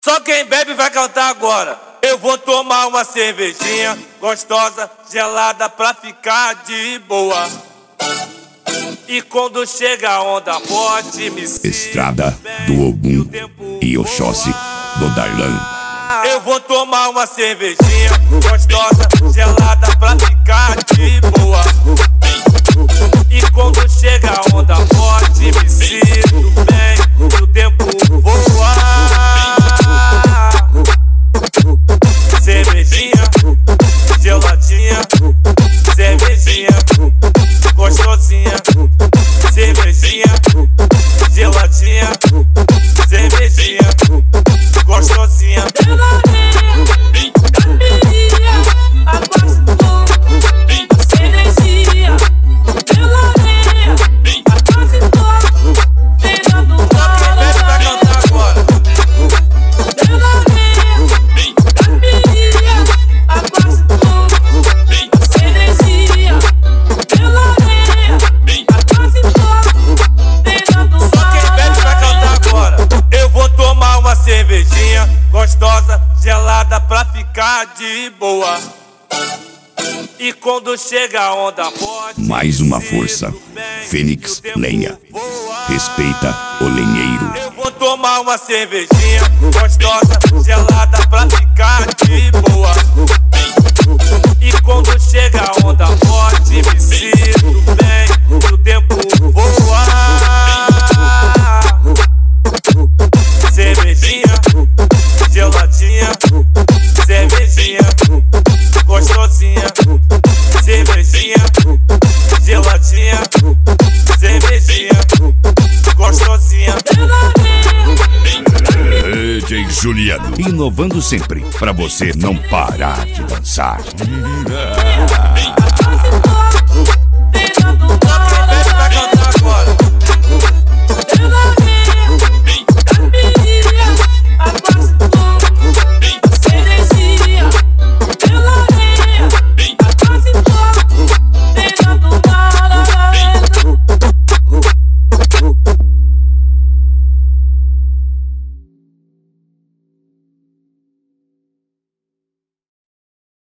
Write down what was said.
Só quem bebe vai cantar agora. Eu vou tomar uma cervejinha gostosa, gelada pra ficar de boa. E quando chega a onda forte, me Estrada do Ogum e Oxóssi do Darlan. Eu vou tomar uma cervejinha gostosa, gelada pra ficar de boa. E quando chega a onda forte, me sinto bem, o tempo voa. Cervejinha, geladinha, cervejinha, gostosinha. Cervejinha, geladinha, cervejinha, gostosinha. Cervejinha gostosa, gelada pra ficar de boa. E quando chega a onda forte, mais uma força. Fênix Lenha. Respeita o lenheiro. Eu vou tomar uma cervejinha gostosa, gelada pra ficar de boa. E quando chega a onda forte, me sinto bem, o tempo voa. Cervejinha, geladinha, cervejinha, gostosinha. Cervejinha, geladinha, cervejinha, gostosinha. DJ Juliano, inovando sempre, pra você não parar de dançar.